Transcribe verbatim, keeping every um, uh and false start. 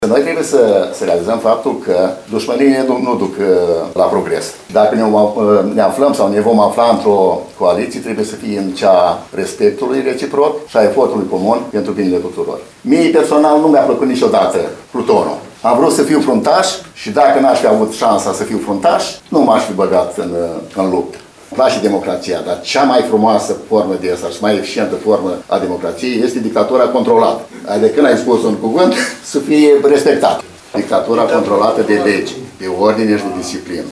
Noi trebuie să, să realizăm faptul că dușmăniile nu, nu duc uh, la progres. Dacă ne, uh, ne aflăm sau ne vom afla într-o coaliție, trebuie să fie în cea respectului reciproc și a efortului comun pentru binele tuturor. Mie personal nu mi-a plăcut niciodată Plutonul. Am vrut să fiu fruntaș și dacă n-aș fi avut șansa să fiu fruntaș, nu m-aș fi băgat în, în luptă. Îmi place democrația, dar cea mai frumoasă formă de asta și mai eficientă formă a democrației este dictatura controlată. De când ai spus un cuvânt, să fie respectat. Dictatura controlată de lege, de ordine și de disciplină.